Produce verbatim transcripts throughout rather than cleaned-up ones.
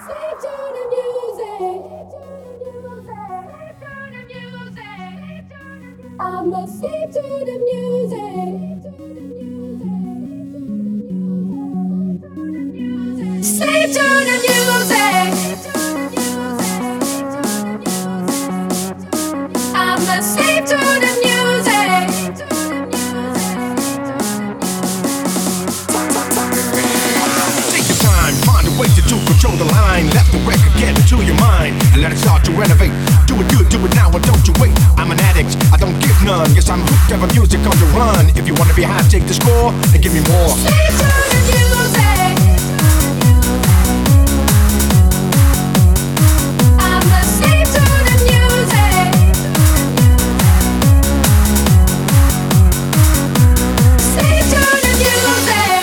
I'm a slave to the music. Slave to the music. I'm a slave to the music. Take your time, find a way to, to control the line. Let the record get into your mind and let it start to renovate. Do it good, do it now, and don't you wait. I'm an addict, I don't give none. Yes, I'm hooked, ever music on the run. If you wanna be high, take the score and give me more. Slave to the music. I'm a slave to the music. Slave to the music.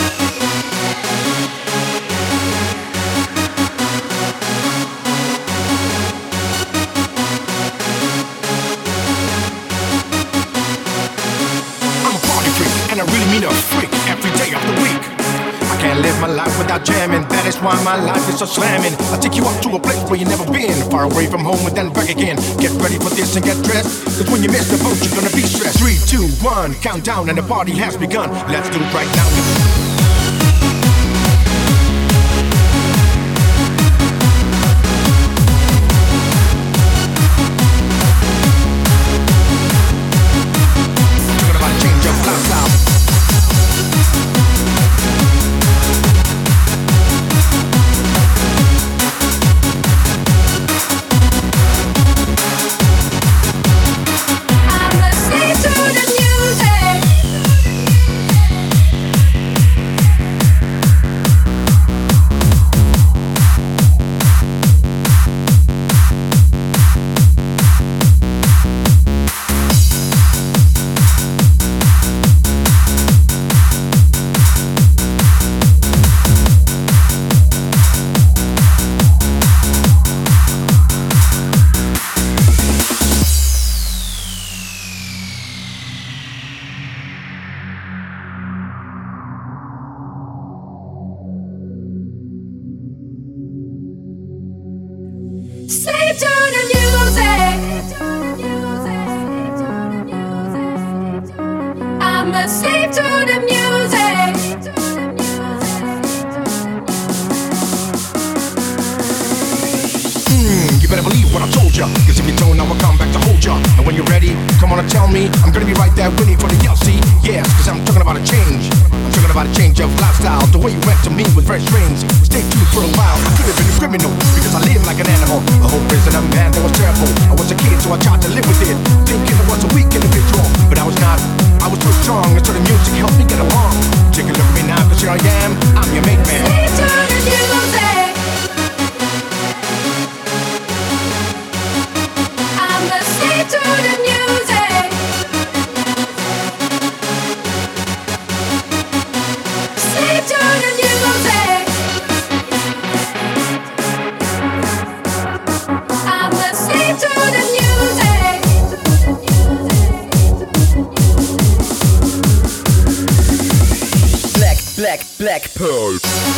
I'm a party freak, and I really mean a freak every day of the week. I can't live my life without jamming, that is why my life is so slamming. I'll take you up to a place where you've never been, far away from home and then back again. Get ready for this and get dressed, cause when you miss the boat you're gonna be stressed. Three, two, one, countdown and the party has begun. Let's do it right now. I'm a slave to the music. Slave to the music. I'm a slave to the music. Mm, you better believe what I told ya, cause if you don't, I will come back to hold ya. And when you're ready, come on and tell me. I'm gonna be right there waiting for the L C. Yes, cause I'm talking about a change. I'm talking about a change of lifestyle. The way you went to me was very strange. Stay tuned for a while. I could have been a criminal because I live like an animal. The whole prison of man that was terrible. I was a kid, so I tried to live with it, thinking I was a weak individual, but I was not. I was so strong, and so the music helped me get along. Take a look at me now, cause here I am. I'm your mate man. Slave to the music. I'm a slave to the music. Slave to the music. I'm a slave to the music. Black, black, black pearl.